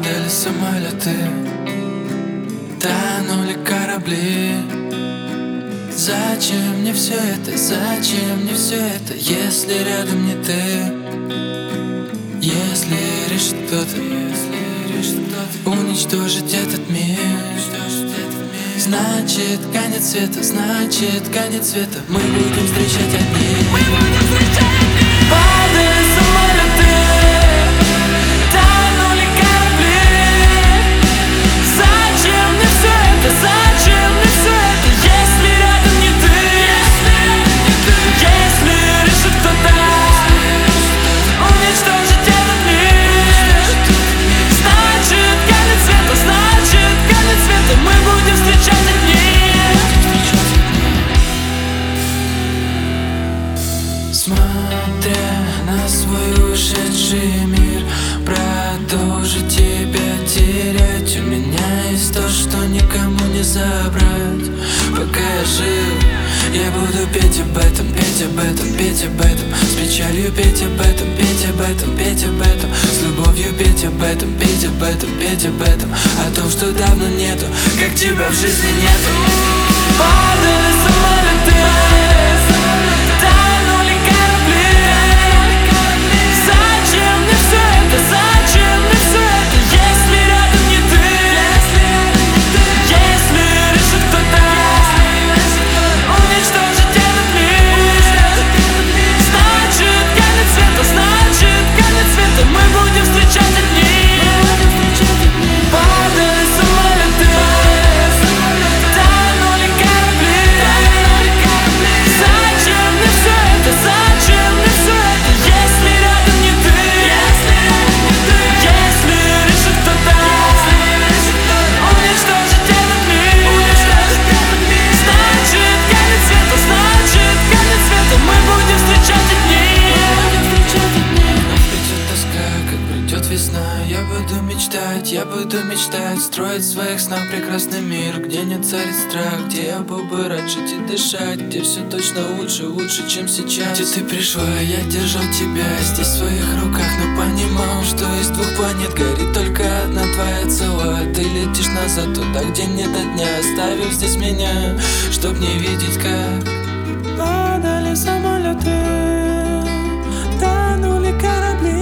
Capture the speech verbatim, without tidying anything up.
Падали самолеты, тонули корабли. Зачем мне все это, зачем мне все это, если рядом не ты? Если решит кто-то, если решит кто-то уничтожить этот мир, значит конец света, значит конец света. Мы будем встречать одни. Мы будем встречать одни. Падали самолеты, тонули корабли. Зачем мне все это, зачем мне все это, если рядом не ты? Если решит кто-то уничтожить этот мир, значит конец света, значит конец света. Мы будем встречать одни. Смотря на свой ушедший мир, продолжить тебя терять. У меня есть то, что никому не забрать. Пока я жив, я буду петь об этом, петь об этом, петь об этом. С печалью петь об этом, петь об этом, петь об этом. С любовью петь об этом, петь об этом, петь об этом. О том, что давно нету, как тебя в жизни нету. Падали самолеты, тонули корабли. Зачем мне все это, зачем мне все это, если рядом не ты? Если решит кто-то уничтожить этот мир, значит конец света, значит конец света. Мы будем встречать одни. Падали самолеты, тонули корабли. Зачем мне все это, зачем мне все это, если рядом не ты? Если решит кто-то уничтожить этот мир, значит конец света, значит конец света. Мы будем встречать одни. Придет тоска, как придет весна. Я буду мечтать, я буду мечтать, строить в своих снах прекрасный мир, где не царит страх, где я был бы рад жить и дышать, где все точно лучше, лучше, чем сейчас. Где ты пришла, я держал тебя здесь в своих руках, но понимал, что из двух планет горит только одна твоя цела. Ты летишь назад туда, где нет дня, оставив здесь меня, чтоб не видеть, как падали самолеты, тонули корабли.